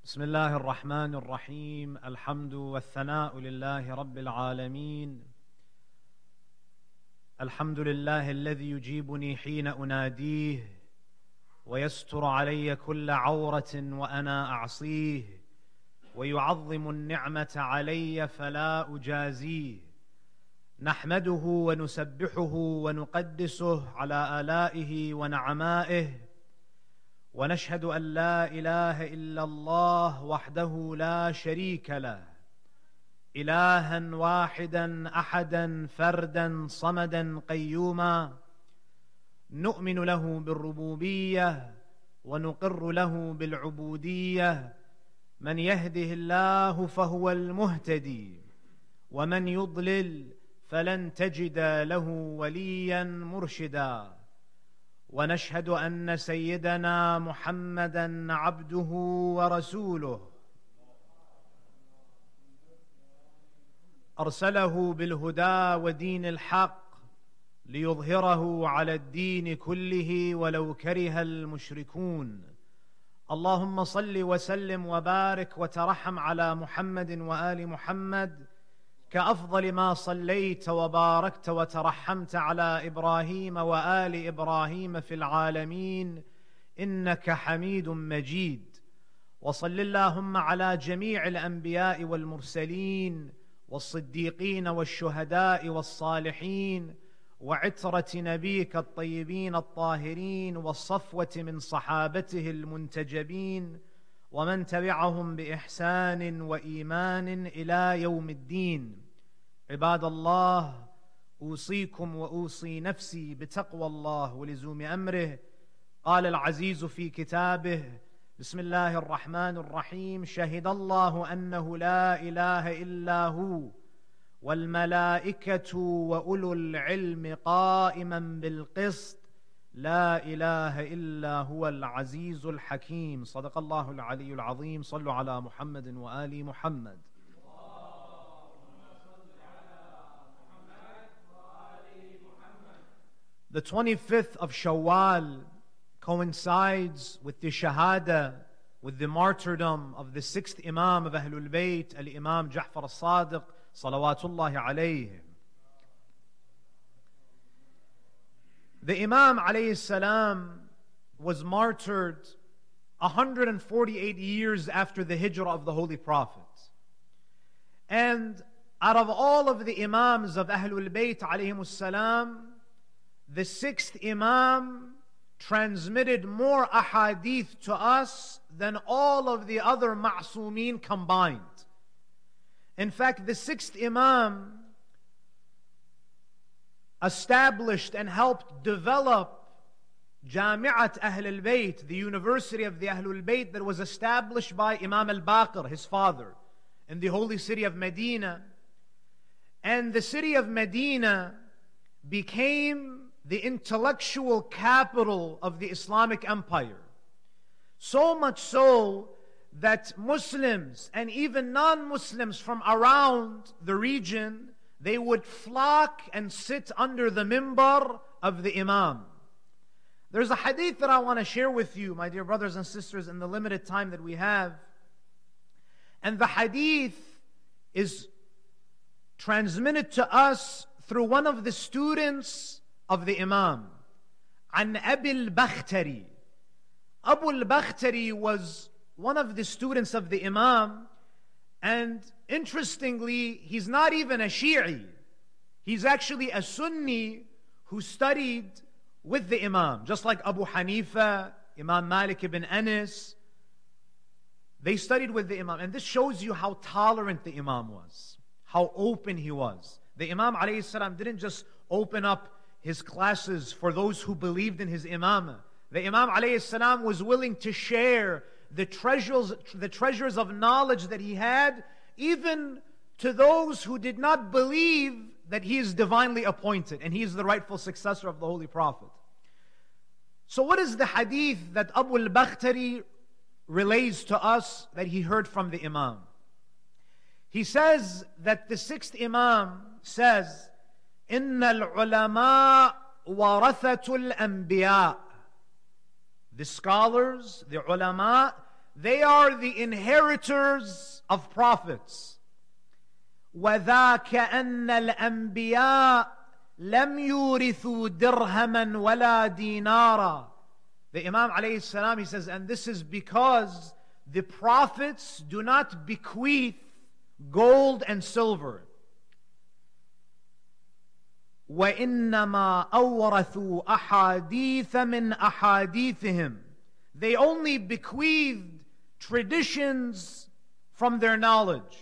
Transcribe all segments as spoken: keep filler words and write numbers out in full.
بسم الله الرحمن الرحيم. الحمد والثناء لله رب العالمين. الحمد لله الذي يجيبني حين أناديه ويستر علي كل عورة وأنا أعصيه، ويعظم النعمة علي فلا أجازيه. نحمده ونسبحه ونقدسه على آلائه ونعمائه، ونشهد أن لا إله إلا الله وحده لا شريك له، إلها واحدا أحدا فردا صمدا قيوما. نؤمن له بالربوبية ونقر له بالعبودية. من يهده الله فهو المهتدي، ومن يضلل فلن تجد له وليا مرشدا. ونشهد أن سيدنا محمدا عبده ورسوله، أرسله بالهدى ودين الحق ليظهره على الدين كله ولو كره المشركون. اللهم صل وسلم وبارك وترحم على محمد وآل محمد كأفضل ما صليت وباركت وترحمت على إبراهيم وآل إبراهيم في العالمين إنك حميد مجيد. وصل اللهم على جميع الأنبياء والمرسلين والصديقين والشهداء والصالحين، وعترة نبيك الطيبين الطاهرين، والصفوة من صحابته المنتجبين، ومن تبعهم بإحسان وإيمان إلى يوم الدين. عباد الله، أوصيكم وأوصي نفسي بتقوى الله ولزوم أمره. قال العزيز في كتابه: بسم الله الرحمن الرحيم. شهد الله أنه لا إله إلا هو والملائكة وأولو العلم قائما بالقسط لا إله إلا هو العزيز الحكيم. صدق الله العلي العظيم. صلوا على محمد وآل محمد. The twenty-fifth of Shawwal coincides with the Shahada, with the martyrdom of the sixth Imam of Ahlul Bayt, Al-Imam Ja'far al-Sadiq, salawatullahi alayhi. The Imam alayhi salam was martyred one hundred forty-eight years after the hijrah of the Holy Prophet. And out of all of the Imams of Ahlul Bayt alayhimus salam, the sixth Imam transmitted more ahadith to us than all of the other ma'soomeen combined. In fact, the sixth Imam established and helped develop Jami'at Ahlul Bayt, the University of the Ahlul Bayt that was established by Imam al-Baqir, his father, in the holy city of Medina. And the city of Medina became the intellectual capital of the Islamic Empire. So much so that Muslims and even non-Muslims from around the region, they would flock and sit under the mimbar of the Imam. There's a hadith that I want to share with you, my dear brothers and sisters, in the limited time that we have. And the hadith is transmitted to us through one of the students of the Imam, An Abi al-Bakhtari. Abu al-Bakhtari was one of the students of the Imam, and interestingly, he's not even a Shi'i. He's actually a Sunni who studied with the Imam, just like Abu Hanifa, Imam Malik ibn Anas. They studied with the Imam, and this shows you how tolerant the Imam was, how open he was. The Imam alayhi salam didn't just open up his classes for those who believed in his imamah. The Imam alayhi salam was willing to share the treasures, the treasures of knowledge that he had, even to those who did not believe that he is divinely appointed and he is the rightful successor of the Holy Prophet. So what is the hadith that Abu al-Bakhtari relays to us that he heard from the Imam? He says that the sixth Imam says, إِنَّ الْعُلَمَاء وَرَثَةُ الْأَنْبِيَاءِ. The scholars, the ulama, they are the inheritors of prophets. وَذَاكَ أَنَّ الْأَنْبِيَاءَ لَمْ يُورِثُوا دِرْهَمًا وَلَا دِينَارًا. The Imam alayhi salam, he says, and this is because the prophets do not bequeath gold and silver. وَإِنَّمَا أَوْرَثُوا أَحَادِيثَ مِنْ أَحَادِيثِهِمْ. They only bequeathed traditions from their knowledge.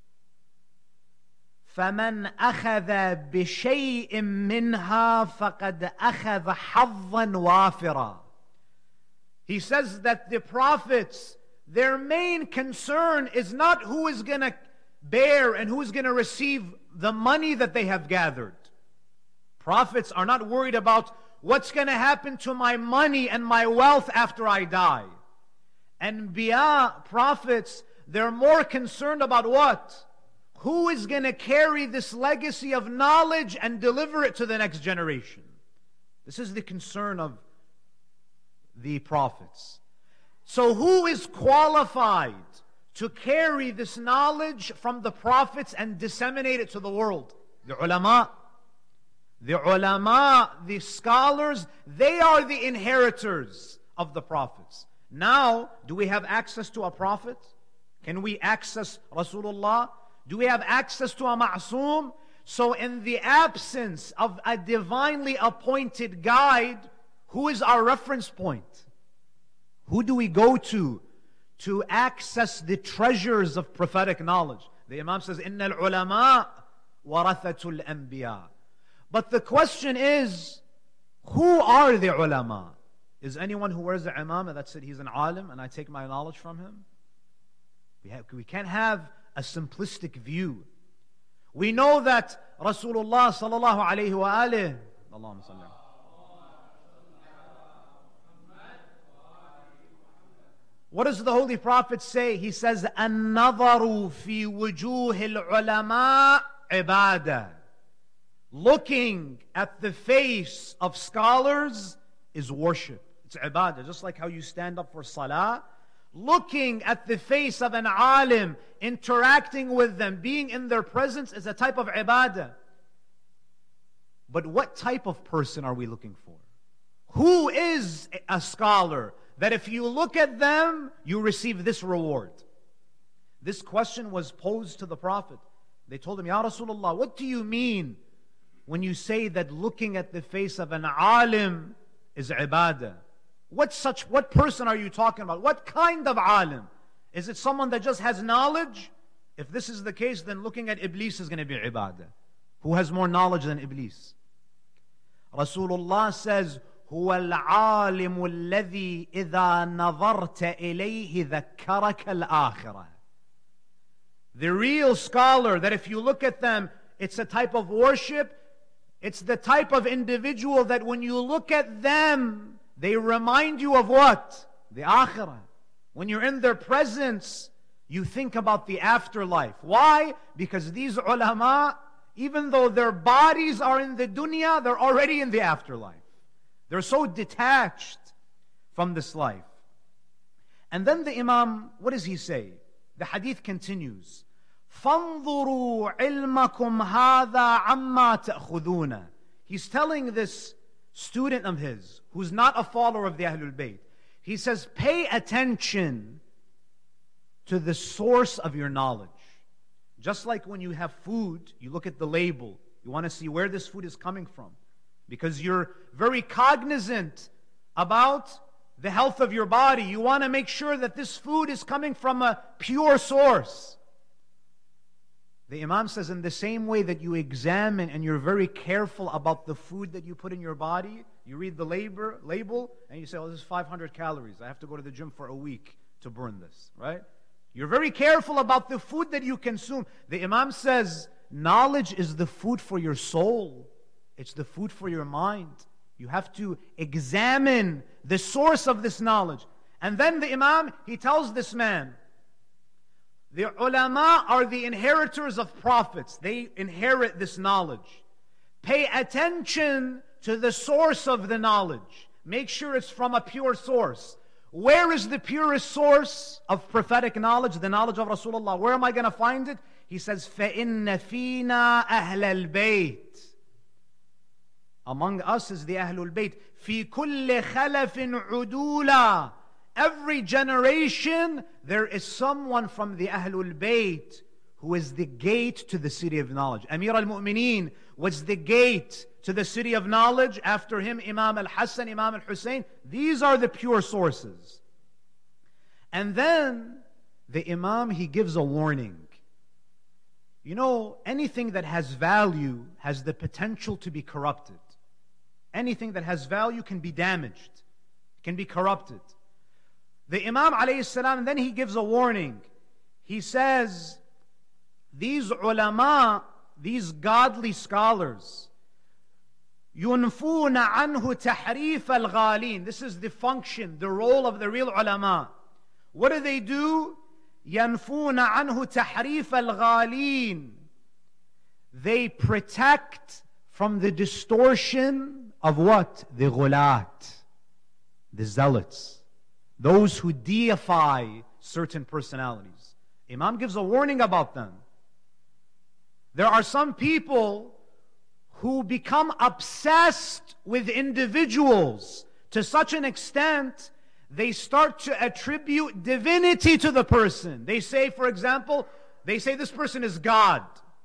فَمَنْ أَخَذَ بِشَيْءٍ مِّنْهَا فَقَدْ أَخَذَ حَظًّا وَافِرًا. He says that the prophets, their main concern is not who is going to bear and who is going to receive the money that they have gathered. Prophets are not worried about what's going to happen to my money and my wealth after I die. Anbiya, prophets, they're more concerned about what? Who is going to carry this legacy of knowledge and deliver it to the next generation? This is the concern of the prophets. So who is qualified to carry this knowledge from the prophets and disseminate it to the world? The ulama. The ulama, the scholars, they are the inheritors of the prophets. Now, do we have access to a prophet? Can we access Rasulullah? Do we have access to a ma'soom? So in the absence of a divinely appointed guide, who is our reference point? Who do we go to to access the treasures of prophetic knowledge? The Imam says, إِنَّ الْعُلَمَاء وَرَثَةُ الْأَنْبِيَاءِ. But the question is, who are the ulama? Is anyone who wears the imamah that said he's an alim and I take my knowledge from him? We, have, we can't have a simplistic view. We know that Rasulullah sallallahu alayhi wa alihi, Allahumma salli. What does the Holy Prophet say? He says, النَّظَرُ فِي وُجُوهِ الْعُلَمَاءِ عِبَادَةً. Looking at the face of scholars is worship. It's ibadah. Just like how you stand up for salah. Looking at the face of an alim, interacting with them, being in their presence is a type of ibadah. But what type of person are we looking for? Who is a scholar that if you look at them, you receive this reward? This question was posed to the Prophet. They told him, Ya Rasulullah, what do you mean when you say that looking at the face of an alim is ibadah? What such, what person are you talking about? What kind of alim? Is it someone that just has knowledge? If this is the case, then looking at Iblis is going to be ibadah. Who has more knowledge than Iblis? Rasulullah says, هو العالم الذي إذا نظرت إليه ذكرك الآخرة. The real scholar, that if you look at them, it's a type of worship. It's the type of individual that when you look at them, they remind you of what? The akhirah. When you're in their presence, you think about the afterlife. Why? Because these ulama, even though their bodies are in the dunya, they're already in the afterlife. They're so detached from this life. And then the Imam, what does he say? The hadith continues. فَانظُرُوا عِلْمَكُمْ هَذَا عَمَّا تَأْخُذُونَ. He's telling this student of his, who's not a follower of the Ahlul Bayt, he says, pay attention to the source of your knowledge. Just like when you have food, you look at the label. You want to see where this food is coming from. Because you're very cognizant about the health of your body. You want to make sure that this food is coming from a pure source. The Imam says, in the same way that you examine and you're very careful about the food that you put in your body, you read the labor, label and you say, oh, this is five hundred calories. I have to go to the gym for a week to burn this, right? You're very careful about the food that you consume. The Imam says, knowledge is the food for your soul. It's the food for your mind. You have to examine the source of this knowledge. And then the Imam, he tells this man, the ulama are the inheritors of prophets. They inherit this knowledge. Pay attention to the source of the knowledge. Make sure it's from a pure source. Where is the purest source of prophetic knowledge, the knowledge of Rasulullah? Where am I going to find it? He says, فَإِنَّ فِينَا أَهْلَ الْبَيْتِ. Among us is the Ahlul Bayt. فِي كُلِّ خَلَفٍ عُدُولًا. Every generation, there is someone from the Ahlul Bayt who is the gate to the city of knowledge. Amir al-Mu'mineen was the gate to the city of knowledge. After him, Imam al-Hassan, Imam al-Hussein. These are the pure sources. And then, the Imam, he gives a warning. You know, anything that has value has the potential to be corrupted. Anything that has value can be damaged, can be corrupted. The Imam alayhi salam, then he gives a warning. He says, these ulama, these godly scholars, يُنْفُونَ عَنْهُ تَحْرِيفَ الْغَالِينَ. This is the function, the role of the real ulama. What do they do? يَنْفُونَ عَنْهُ تَحْرِيفَ الْغَالِينَ. They protect from the distortion of what? The ghulat, the zealots, those who deify certain personalities. Imam gives a warning about them. There are some people who become obsessed with individuals to such an extent they start to attribute divinity to the person. They say, for example, they say this person is God.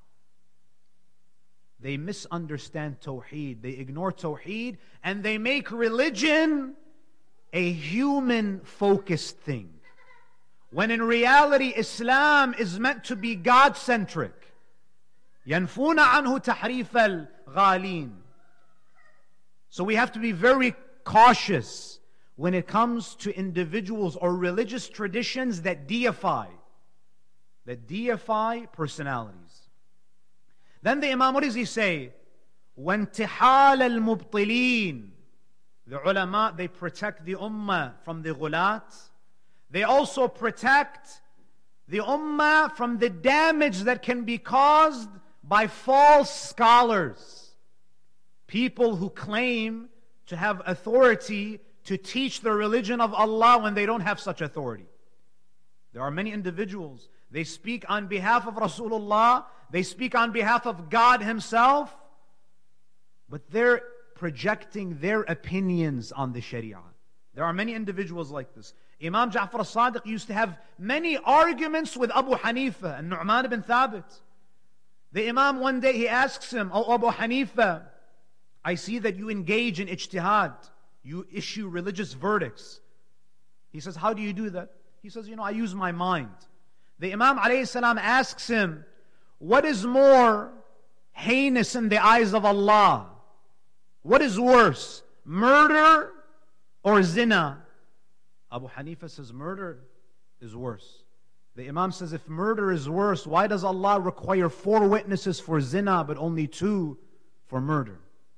They misunderstand Tawheed. They ignore Tawheed, and they make religion a human-focused thing. When in reality, Islam is meant to be God-centric. يَنْفُونَ عَنْهُ تَحْرِيفَ الْغَالِينَ. So we have to be very cautious when it comes to individuals or religious traditions that deify, that deify personalities. Then the Imam, what does he say? وَانْتِحَالَ الْمُبْطِلِينَ. The ulama, they protect the ummah from the ghulat. They also protect the ummah from the damage that can be caused by false scholars. People who claim to have authority to teach the religion of Allah when they don't have such authority. There are many individuals, they speak on behalf of Rasulullah, they speak on behalf of God Himself, but they're projecting their opinions on the Sharia. There are many individuals like this. Imam Ja'far al-Sadiq used to have many arguments with Abu Hanifa and Nu'man ibn Thabit. The Imam one day, he asks him, "Oh Abu Hanifa, I see that you engage in ijtihad. You issue religious verdicts." He says, "How do you do that?" He says, "You know, I use my mind." The Imam alayhi salam asks him, "What is more heinous in the eyes of Allah? What is worse, murder or zina?" Abu Hanifa says, "Murder is worse." The Imam says, "If murder is worse, why does Allah require four witnesses for zina but only two for murder?"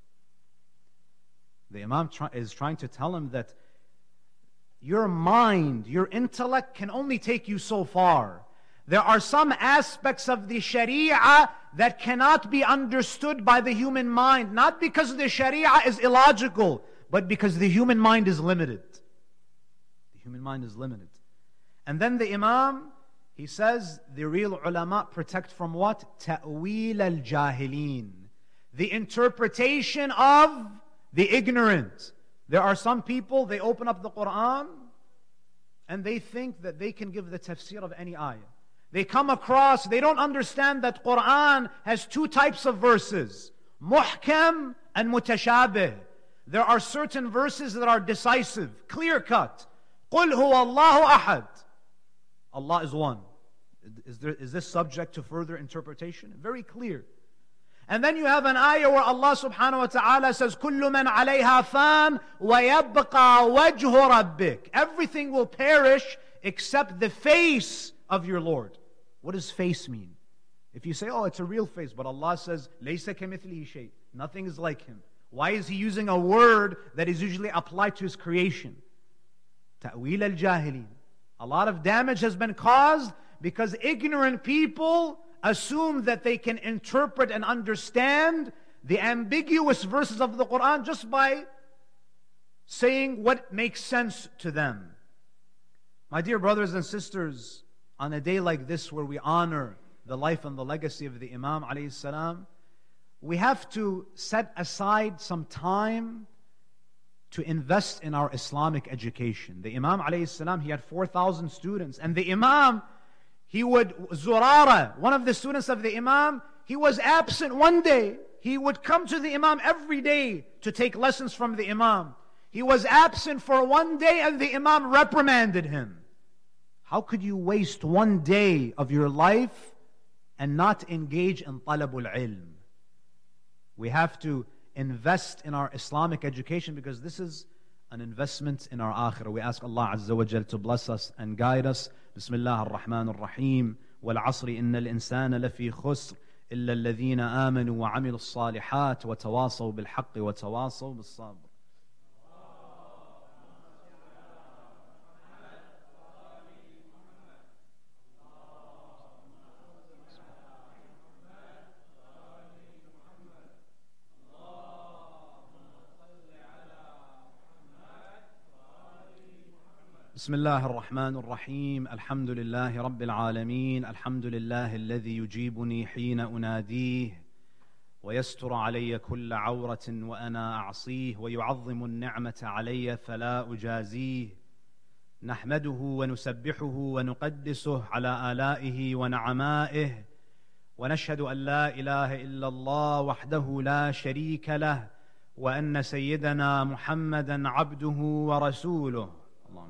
The Imam try, is trying to tell him that your mind, your intellect can only take you so far. There are some aspects of the Sharia that cannot be understood by the human mind, not because the Sharia is illogical, but because the human mind is limited. The human mind is limited. And then the Imam, he says, the real ulama protect from what? Ta'wil al-jahilin. The interpretation of the ignorant. There are some people, they open up the Quran and they think that they can give the tafsir of any ayah. They come across, they don't understand that Quran has two types of verses, muhkam and mutashabih. There are certain verses that are decisive, clear-cut. قُلْ هُوَ اللَّهُ أَحَدٌ. Allah is one. Is, there, is this subject to further interpretation? Very clear. And then you have an ayah where Allah subhanahu wa ta'ala says, كُلُّ مَنْ عَلَيْهَا فَانٍ وَيَبْقَى وَجْهُ رَبِّكَ. Everything will perish except the face of your Lord. What does face mean? If you say, oh, it's a real face, but Allah says, لَيْسَ كَمِثْلِهِ شَيْءٍ. Nothing is like Him. Why is He using a word that is usually applied to His creation? تَأْوِيلَ الْجَاهِلِينَ. A lot of damage has been caused because ignorant people assume that they can interpret and understand the ambiguous verses of the Quran just by saying what makes sense to them. My dear brothers and sisters, on a day like this where we honor the life and the legacy of the Imam alayhi salam, we have to set aside some time to invest in our Islamic education. The Imam alayhi salam, he had four thousand students, and the Imam, he would, Zurara, one of the students of the Imam, he was absent one day. He would come to the Imam every day to take lessons from the Imam. He was absent for one day and the Imam reprimanded him. How could you waste one day of your life and not engage in talabul ilm? We have to invest in our Islamic education because this is an investment in our akhirah. We ask Allah Azza wa Jal to bless us and guide us. Bismillah ar-Rahman ar-Rahim. وَالْعَصْرِ إِنَّ الْإِنسَانَ لَفِي خُسْرٍ إِلَّا الَّذِينَ آمَنُوا وَعَمِلُوا الصَّالِحَاتِ وَتَوَاصَوْا بِالْحَقِّ وَتَوَاصَوْا بِالصَّبْرِ. بسم الله الرحمن الرحيم. الحمد لله رب العالمين. الحمد لله الذي يجيبني حين أناديه ويستر علي كل عورة وأنا أعصيه ويعظم النعمة علي فلا أجازيه. نحمده ونسبحه ونقدسه على آلائه ونعمائه ونشهد أن لا إله إلا الله وحده لا شريك له وأن سيدنا محمدا عبده ورسوله. اللهم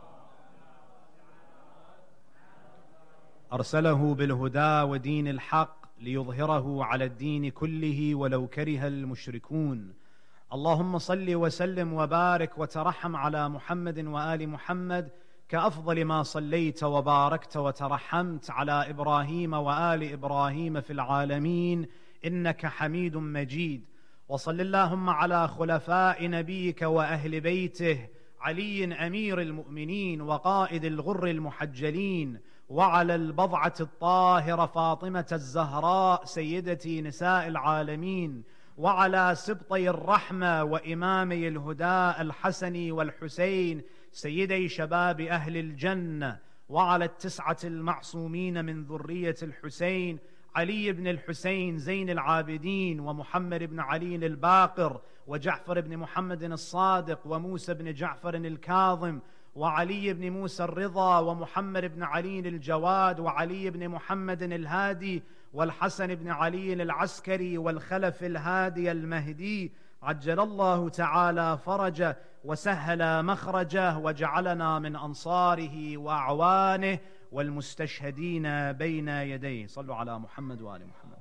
أرسله بالهدى ودين الحق ليظهره على الدين كله ولو كره المشركون. اللهم صل وسلم وبارك وترحم على محمد وآل محمد كأفضل ما صليت وباركت وترحمت على إبراهيم وآل إبراهيم في العالمين إنك حميد مجيد. وصل اللهم على خلفاء نبيك وأهل بيته علي أمير المؤمنين وقائد الغر المحجلين وعلى البضعة الطاهرة فاطمة الزهراء سيدتي نساء العالمين وعلى سبطي الرحمة وإمامي الهدى الحسن والحسين سيدي شباب أهل الجنة وعلى التسعة المعصومين من ذرية الحسين علي بن الحسين زين العابدين ومحمد بن علي الباقر وجعفر بن محمد الصادق وموسى بن جعفر الكاظم وعلي بن موسى الرضا ومحمد بن علي الجواد وعلي بن محمد الهادي والحسن بن علي العسكري والخلف الهادي المهدي عجل الله تعالى فرجه وسهل مخرجه وجعلنا من أنصاره وأعوانه والمستشهدين بين يديه. صلوا على محمد وآل محمد.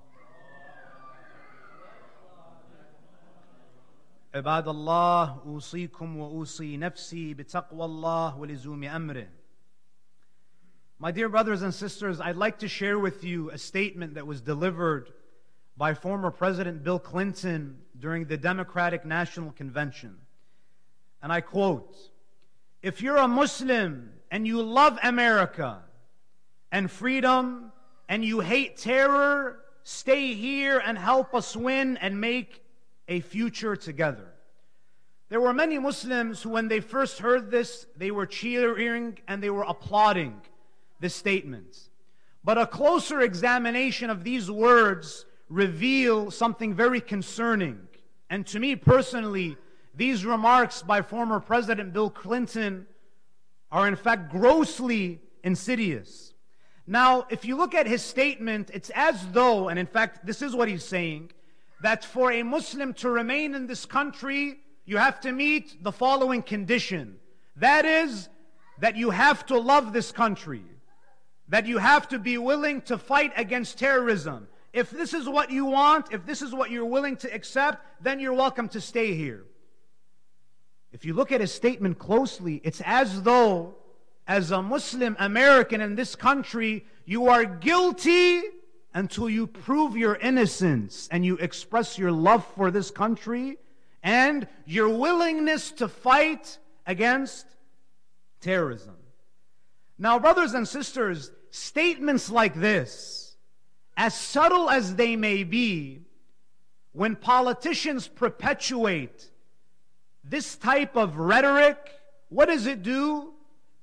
عباد الله أوصيكم وأوصي نفسي بتقوى الله ولزوم أمره. My dear brothers and sisters, I'd like to share with you a statement that was delivered by former President Bill Clinton during the Democratic National Convention. And I quote, "If you're a Muslim and you love America and freedom and you hate terror, stay here and help us win and make a future together." There were many Muslims who, when they first heard this, they were cheering and they were applauding this statement. But a closer examination of these words reveal something very concerning. And to me personally, these remarks by former President Bill Clinton are in fact grossly insidious. Now, if you look at his statement, it's as though, and in fact this is what he's saying, that for a Muslim to remain in this country, you have to meet the following condition. That is, that you have to love this country, that you have to be willing to fight against terrorism. If this is what you want, if this is what you're willing to accept, then you're welcome to stay here. If you look at his statement closely, it's as though, as a Muslim American in this country, you are guilty until you prove your innocence and you express your love for this country and your willingness to fight against terrorism. Now, brothers and sisters, statements like this, as subtle as they may be, when politicians perpetuate this type of rhetoric, what does it do?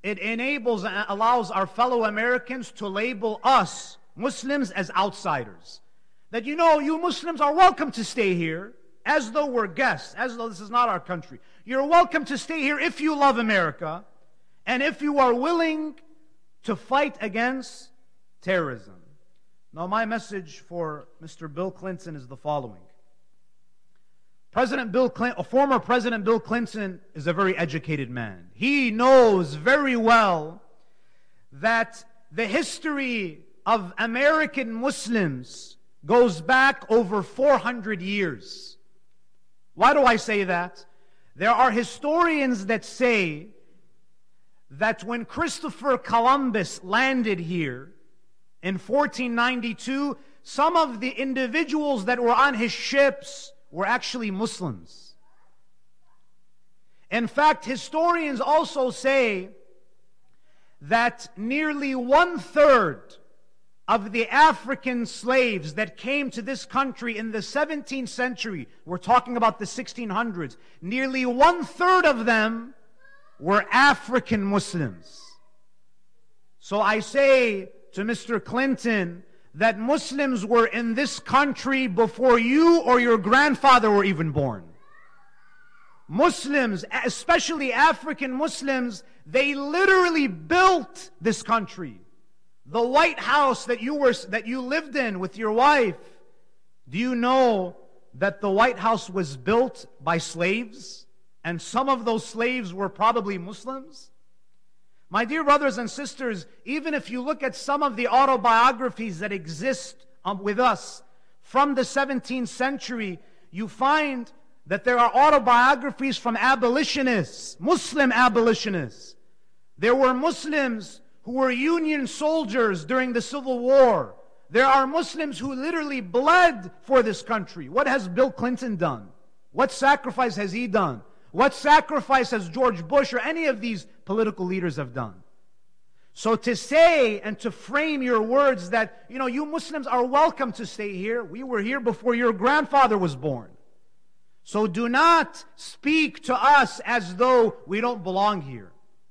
it enables and allows our fellow Americans to label us, Muslims, as outsiders. That, you know, you Muslims are welcome to stay here, as though we're guests, as though this is not our country. You're welcome to stay here if you love America, and if you are willing to fight against terrorism. Now, my message for Mister Bill Clinton is the following. President Bill Clinton, former President Bill Clinton is a very educated man. He knows very well that the history of American Muslims goes back over four hundred years. Why do I say that? There are historians that say that when Christopher Columbus landed here in fourteen ninety-two, some of the individuals that were on his ships were actually Muslims. In fact, historians also say that nearly one-third of the African slaves that came to this country in the seventeenth century, we're talking about the sixteen hundreds, nearly one-third of them were African Muslims. So I say to Mister Clinton that Muslims were in this country before you or your grandfather were even born. Muslims, especially African Muslims, they literally built this country. The White House that you were that you lived in with your wife, do you know that the White House was built by slaves? And some of those slaves were probably Muslims? My dear brothers and sisters, even if you look at some of the autobiographies that exist um, with us from the seventeenth century, you find that there are autobiographies from abolitionists, Muslim abolitionists. There were Muslims who were Union soldiers during the Civil War. There are Muslims who literally bled for this country. What has Bill Clinton done? What sacrifice has he done? What sacrifice has George Bush or any of these political leaders have done? So to say and to frame your words that, you know, you Muslims are welcome to stay here. We were here before your grandfather was born. So do not speak to us as though we don't belong here.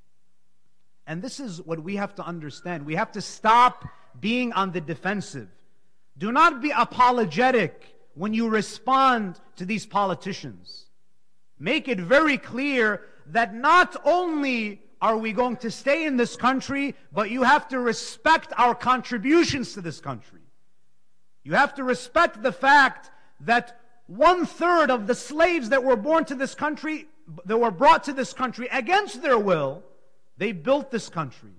And this is what we have to understand. We have to stop being on the defensive. Do not be apologetic when you respond to these politicians. Make it very clear that not only are we going to stay in this country, but you have to respect our contributions to this country. You have to respect the fact that one-third of the slaves that were born to this country, that were brought to this country against their will, they built this country.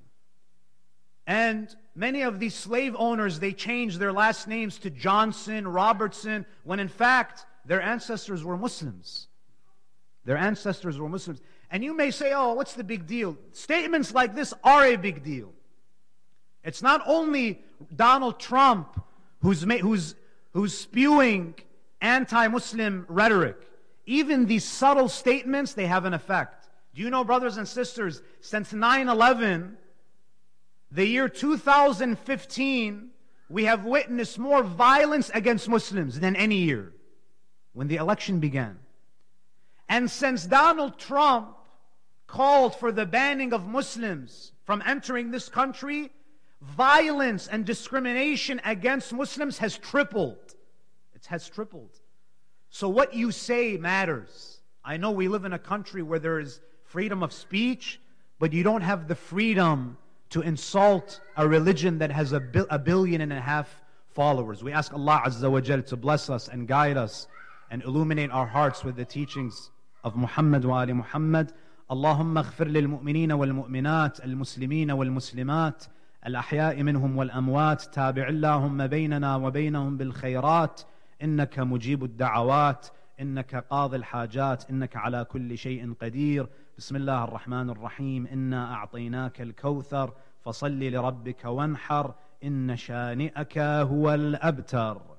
And many of these slave owners, they changed their last names to Johnson, Robertson, when in fact their ancestors were Muslims. Their ancestors were Muslims. And you may say, oh, what's the big deal? Statements like this are a big deal. It's not only Donald Trump who's, who's, who's spewing anti-Muslim rhetoric. Even these subtle statements, they have an effect. Do you know, brothers and sisters, since nine eleven, the year two thousand fifteen, we have witnessed more violence against Muslims than any year when the election began. And since Donald Trump called for the banning of Muslims from entering this country, violence and discrimination against Muslims has tripled. It has tripled. So what you say matters. I know we live in a country where there is freedom of speech, but you don't have the freedom to insult a religion that has a, bil a billion and a half followers. We ask Allah Azza wa Jal to bless us and guide us and illuminate our hearts with the teachings of Muhammad wa Ali Muhammad. اللهم اغفر للمؤمنين والمؤمنات المسلمين والمسلمات الأحياء منهم والأموات تابع اللهم بيننا وبينهم بالخيرات إنك مجيب الدعوات إنك قاضي الحاجات إنك على كل شيء قدير بسم الله الرحمن الرحيم إنا أعطيناك الكوثر فصل لربك وانحر إن شانئك هو الأبتر.